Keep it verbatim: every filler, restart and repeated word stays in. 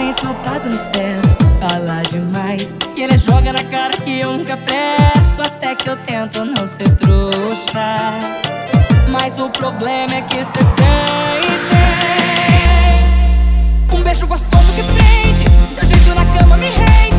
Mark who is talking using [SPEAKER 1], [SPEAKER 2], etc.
[SPEAKER 1] gente não tá dando certo. Fala demais e ele joga na cara que eu nunca presto. Até que eu tento não ser trouxa, mas o problema é que cê tem, tem um beijo gostoso que prende, seu jeito na cama me rende.